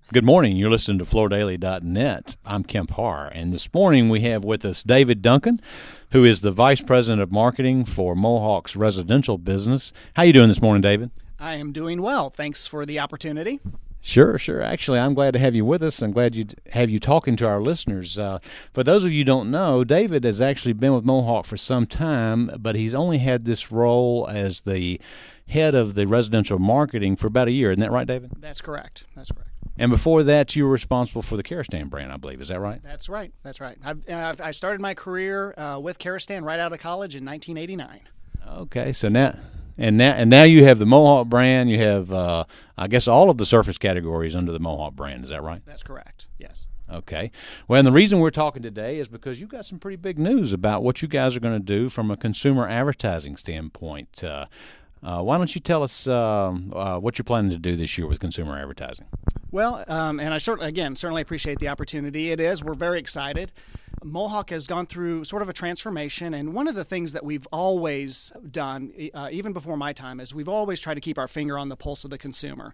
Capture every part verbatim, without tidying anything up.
Good morning. You're listening to Floor Daily dot net. I'm Kemp Harr, and this morning we have with us David Duncan, who is the Vice President of Marketing for Mohawk's residential business. How you doing this morning, David? I am doing well. Thanks for the opportunity. Sure, sure. Actually, I'm glad to have you with us. I'm glad you have you talking to our listeners. Uh, for those of you who don't know, David has actually been with Mohawk for some time, but he's only had this role as the head of the residential marketing for about a year. Isn't that right, David? That's correct. That's correct. And before that, you were responsible for the Karastan brand, I believe. Is that right? That's right. That's right. I've, uh, I started my career uh, with Karastan right out of college in nineteen eighty-nine. Okay, so now and now and now you have the Mohawk brand. You have, uh, I guess, all of the surface categories under the Mohawk brand. Is that right? That's correct. Yes. Okay. Well, and the reason we're talking today is because you've got some pretty big news about what you guys are going to do from a consumer advertising standpoint. Uh, uh, why don't you tell us uh, uh, what you're planning to do this year with consumer advertising? Well, um, and I certainly, again, certainly appreciate the opportunity. It is. We're very excited. Mohawk has gone through sort of a transformation, and one of the things that we've always done, uh, even before my time, is we've always tried to keep our finger on the pulse of the consumer.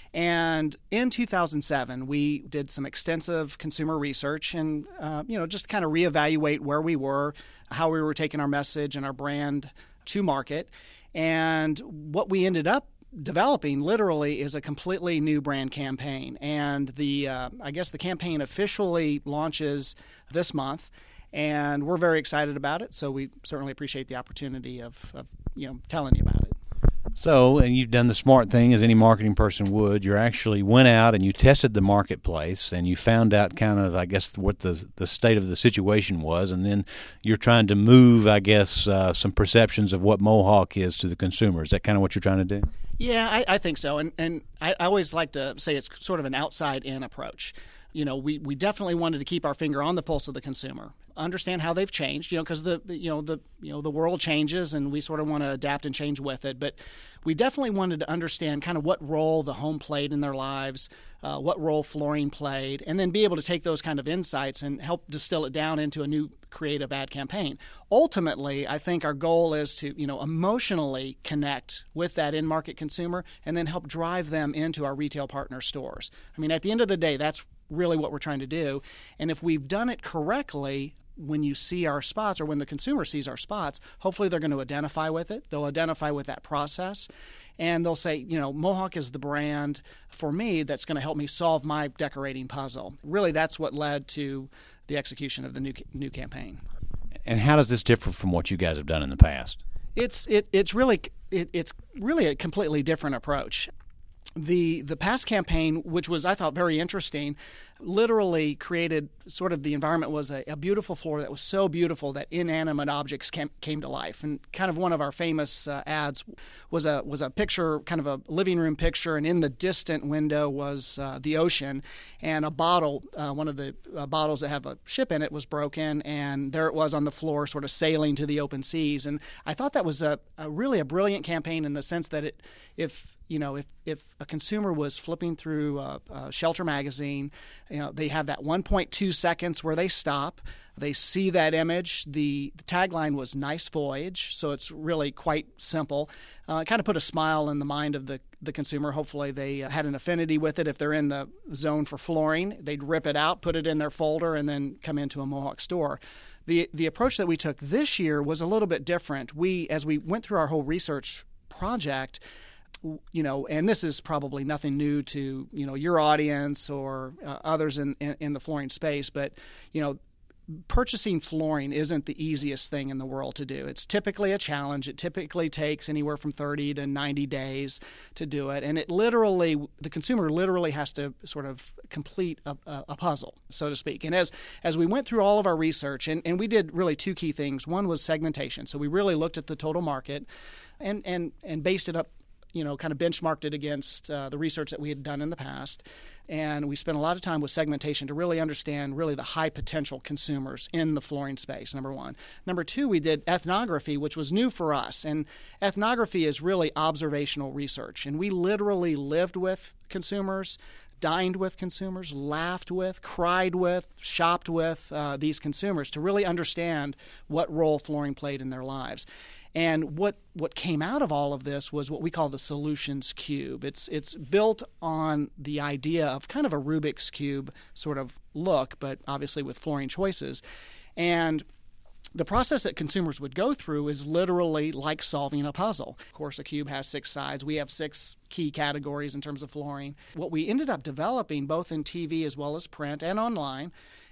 And in two thousand seven, we did some extensive consumer research and, uh, you know, just kind of reevaluate where we were, how we were taking our message and our brand to market. And what we ended up developing literally is a completely new brand campaign, and the uh, I guess the campaign officially launches this month, and we're very excited about it. So we certainly appreciate the opportunity of, of you know telling you about it. So, and you've done the smart thing as any marketing person would. You actually went out and you tested the marketplace and you found out kind of, I guess, what the the state of the situation was, and then you're trying to move, I guess, uh, some perceptions of what Mohawk is to the consumer. Is that kind of what you're trying to do? Yeah, I, I think so, and and I, I always like to say it's sort of an outside-in approach. You know, we, we definitely wanted to keep our finger on the pulse of the consumer, understand how they've changed. You know, because the you know the you know the world changes, and we sort of want to adapt and change with it. But we definitely wanted to understand kind of what role the home played in their lives, uh, what role flooring played, and then be able to take those kind of insights and help distill it down into a new creative ad campaign. Ultimately, I think our goal is to, you know, emotionally connect with that in-market consumer and then help drive them into our retail partner stores. I mean, at the end of the day, that's really what we're trying to do. And if we've done it correctly, when you see our spots or when the consumer sees our spots, hopefully they're going to identify with it. They'll identify with that process. And they'll say, you know, Mohawk is the brand for me that's going to help me solve my decorating puzzle. Really, that's what led to the execution of the new new campaign. And how does this differ from what you guys have done in the past? It's it it's really it, it's really a completely different approach. The the past campaign, which was, I thought, very interesting, literally created sort of the environment was a, a beautiful floor that was so beautiful that inanimate objects came, came to life. And kind of one of our famous uh, ads was a was a picture, kind of a living room picture, and in the distant window was uh, the ocean, and a bottle, uh, one of the uh, bottles that have a ship in it was broken, and there it was on the floor sort of sailing to the open seas. And I thought that was a, a really a brilliant campaign in the sense that it, if you know, if, if a consumer was flipping through a, a Shelter magazine, you know, they have that one point two seconds where they stop. They see that image. The, the tagline was "Nice Voyage," so it's really quite simple. Uh, it kind of put a smile in the mind of the, the consumer. Hopefully they uh, had an affinity with it. If they're in the zone for flooring, they'd rip it out, put it in their folder, and then come into a Mohawk store. The, the approach that we took this year was a little bit different. We, as we went through our whole research project, you know, and this is probably nothing new to, you know, your audience or uh, others in, in, in the flooring space, but, you know, purchasing flooring isn't the easiest thing in the world to do. It's typically a challenge. It typically takes anywhere from thirty to ninety days to do it. And it literally, the consumer literally has to sort of complete a, a puzzle, so to speak. And as as we went through all of our research, and, and we did really two key things. One was segmentation. So we really looked at the total market and, and, and based it up, you know, kind of benchmarked it against uh, the research that we had done in the past. And we spent a lot of time with segmentation to really understand really the high potential consumers in the flooring space, number one. Number two, we did ethnography, which was new for us. And ethnography is really observational research. And we literally lived with consumers, dined with consumers, laughed with, cried with, shopped with uh, these consumers to really understand what role flooring played in their lives. And what, what came out of all of this was what we call the Solutions Cube. It's it's built on the idea of kind of a Rubik's Cube sort of look, but obviously with flooring choices. And the process that consumers would go through is literally like solving a puzzle. Of course, a cube has six sides. We have six key categories in terms of flooring. What we ended up developing, both in T V as well as print and online,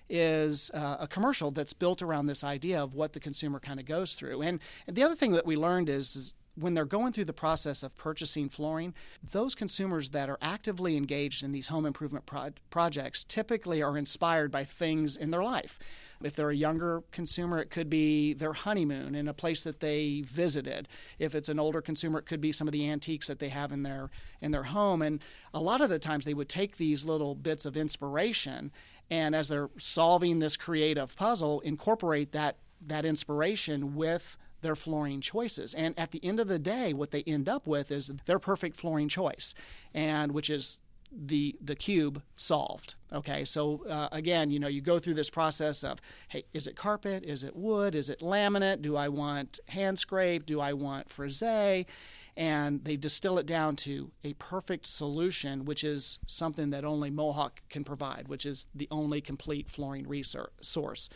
is uh, a commercial that's built around this idea of what the consumer kind of goes through. And, and the other thing that we learned is, is when they're going through the process of purchasing flooring, those consumers that are actively engaged in these home improvement pro- projects typically are inspired by things in their life. If they're a younger consumer, it could be their honeymoon in a place that they visited. If it's an older consumer, it could be some of the antiques that they have in their in their home. And a lot of the times they would take these little bits of inspiration and as they're solving this creative puzzle, incorporate that that inspiration with their flooring choices. And at the end of the day, what they end up with is their perfect flooring choice, and which is the the cube solved. Okay, so uh, again, you know, you go through this process of, hey, is it carpet? Is it wood? Is it laminate? Do I want hand scrape? Do I want frisé? And they distill it down to a perfect solution, which is something that only Mohawk can provide, which is the only complete flooring resource.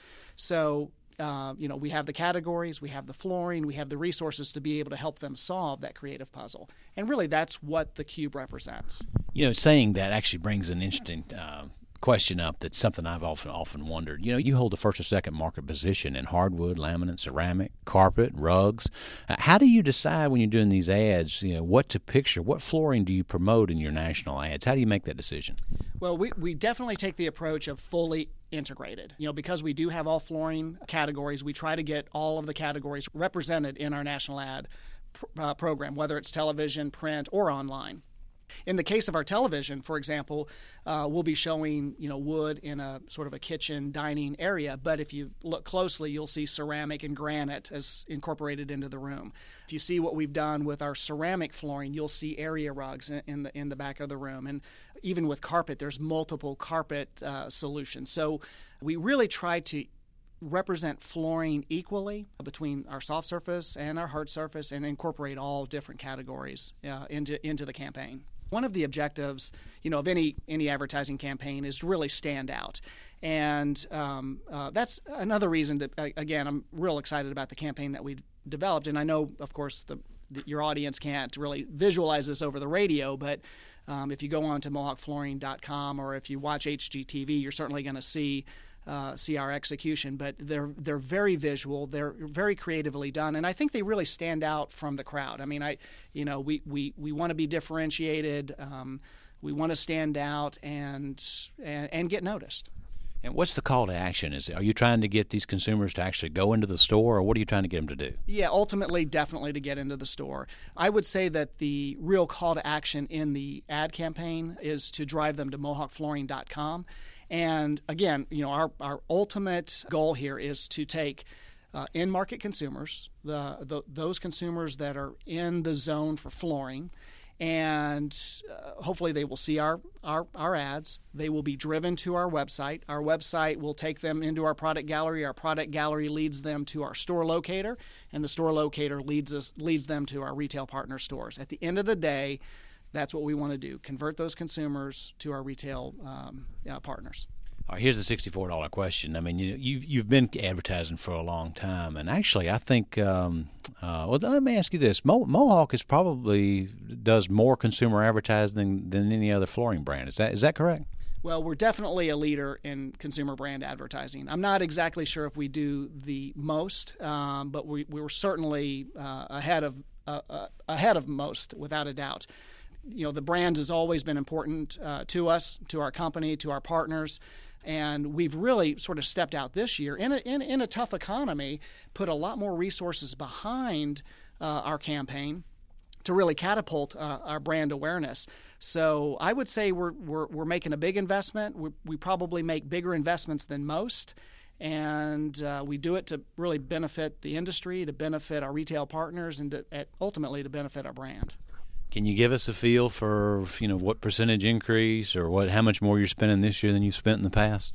So Uh, you know, we have the categories, we have the flooring, we have the resources to be able to help them solve that creative puzzle. And really, that's what the cube represents. You know, saying that actually brings an interesting uh, question up that's something I've often often wondered. You know, you hold the first or second market position in hardwood, laminate, ceramic, carpet, rugs. Uh, how do you decide when you're doing these ads, you know, what to picture? What flooring do you promote in your national ads? How do you make that decision? Well, we, we definitely take the approach of fully integrated. You know, because we do have all flooring categories, we try to get all of the categories represented in our national ad pr- uh, program, whether it's television, print, or online. In the case of our television, for example, uh, we'll be showing, you know, wood in a sort of a kitchen dining area, but if you look closely, you'll see ceramic and granite as incorporated into the room. If you see what we've done with our ceramic flooring, you'll see area rugs in, in the in the back of the room. And even with carpet, there's multiple carpet uh, solutions. So we really try to represent flooring equally between our soft surface and our hard surface and incorporate all different categories uh, into into the campaign. One of the objectives, you know, of any any advertising campaign is to really stand out. And um, uh, that's another reason to, again, I'm real excited about the campaign that we've developed. And I know, of course, the, the your audience can't really visualize this over the radio, but um, if you go on to mohawk flooring dot com or if you watch H G T V, you're certainly going to see Uh, see our execution, but they're they're very visual, they're very creatively done, and I think they really stand out from the crowd. I mean, I you know we we, we want to be differentiated, um, we want to stand out and, and and get noticed. And what's the call to action? Is are you trying to get these consumers to actually go into the store, or what are you trying to get them to do? Yeah, ultimately, definitely to get into the store. I would say that the real call to action in the ad campaign is to drive them to mohawk flooring dot com. And again, you know, our, our ultimate goal here is to take uh, in-market consumers, the, the those consumers that are in the zone for flooring, and uh, hopefully they will see our, our, our ads. They will be driven to our website. Our website will take them into our product gallery. Our product gallery leads them to our store locator, and the store locator leads us leads them to our retail partner stores. At the end of the day, that's what we want to do, convert those consumers to our retail um, uh, partners. All right, here's the sixty-four dollars question. I mean, you, you've, you've been advertising for a long time, and actually I think, um, uh, well, let me ask you this. Mo- Mohawk is probably does more consumer advertising than any other flooring brand. Is that is that correct? Well, we're definitely a leader in consumer brand advertising. I'm not exactly sure if we do the most, um, but we, we were certainly uh, ahead of uh, uh, ahead of most, without a doubt. You know, the brand has always been important uh, to us, to our company, to our partners, and we've really sort of stepped out this year in a, in, in a tough economy, put a lot more resources behind uh, our campaign to really catapult uh, our brand awareness. So I would say we're we're, we're making a big investment. We, we probably make bigger investments than most, and uh, we do it to really benefit the industry, to benefit our retail partners, and to, at, ultimately to benefit our brand. Can you give us a feel for, you know, what percentage increase or what how much more you're spending this year than you've spent in the past?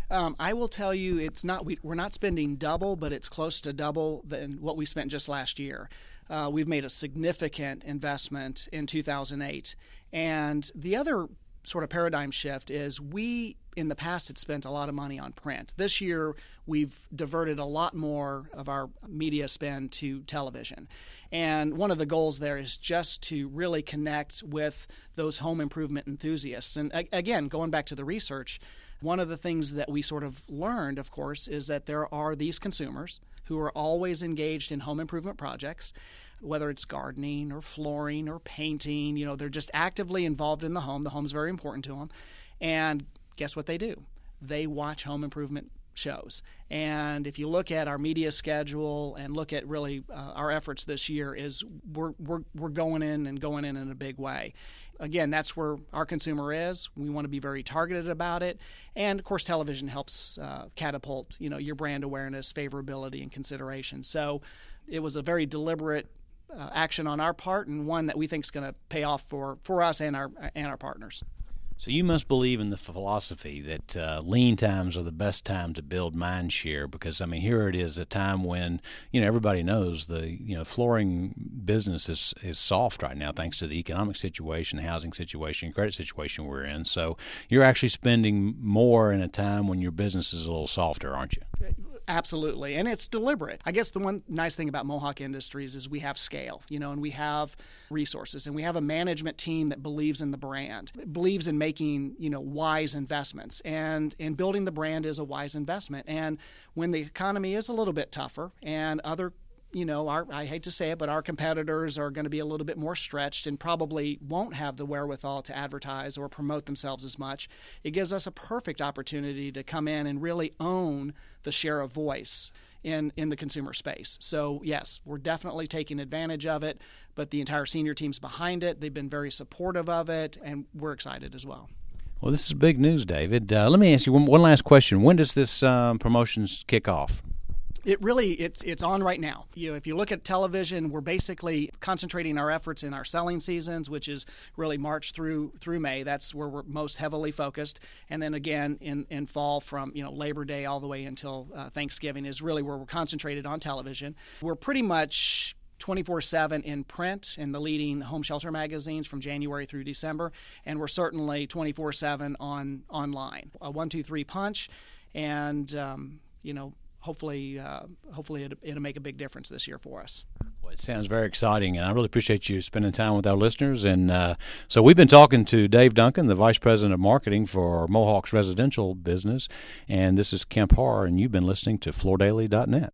Um, I will tell you, it's not we, we're not spending double, but it's close to double than what we spent just last year. Uh, we've made a significant investment in two thousand eight. And the other sort of paradigm shift is we, in the past, had spent a lot of money on print. This year, we've diverted a lot more of our media spend to television. And one of the goals there is just to really connect with those home improvement enthusiasts. And again, going back to the research, one of the things that we sort of learned, of course, is that there are these consumers who are always engaged in home improvement projects, whether it's gardening or flooring or painting. You know, they're just actively involved in the home. The home's very important to them. And guess what they do? They watch home improvement shows. And if you look at our media schedule and look at really uh, our efforts this year, is we're, we're we're going in and going in in a big way. Again, that's where our consumer is. We want to be very targeted about it. And of course, television helps uh, catapult, you know, your brand awareness, favorability, and consideration. So it was a very deliberate uh, action on our part, and one that we think is going to pay off for, for us and our and our partners. So you must believe in the philosophy that uh, lean times are the best time to build mind share, because I mean here it is, a time when you know everybody knows the you know flooring business is is soft right now thanks to the economic situation, housing situation, credit situation we're in. So you're actually spending more in a time when your business is a little softer, aren't you? Absolutely, and it's deliberate. I guess the one nice thing about Mohawk Industries is we have scale, you know, and we have resources, and we have a management team that believes in the brand, believes in making, you know, wise investments, and and building the brand is a wise investment. And when the economy is a little bit tougher, and other you know, our, I hate to say it, but our competitors are going to be a little bit more stretched and probably won't have the wherewithal to advertise or promote themselves as much. It gives us a perfect opportunity to come in and really own the share of voice in, in the consumer space. So, yes, we're definitely taking advantage of it, but the entire senior team's behind it. They've been very supportive of it, and we're excited as well. Well, this is big news, David. Uh, let me ask you one, one last question. When does this um, promotions kick off? It really, it's it's on right now. You know, if you look at television, we're basically concentrating our efforts in our selling seasons, which is really March through through May. That's where we're most heavily focused. And then again, in, in fall from, you know, Labor Day all the way until uh, Thanksgiving is really where we're concentrated on television. We're pretty much twenty-four seven in print in the leading home shelter magazines from January through December, and we're certainly twenty-four seven on online. A one, two, three punch, and, um, you know, Hopefully, uh, hopefully it, it'll make a big difference this year for us. Well, it sounds very exciting, and I really appreciate you spending time with our listeners. And uh, so we've been talking to Dave Duncan, the Vice President of Marketing for Mohawk's residential business, and this is Kemp Harr, and you've been listening to floor daily dot net.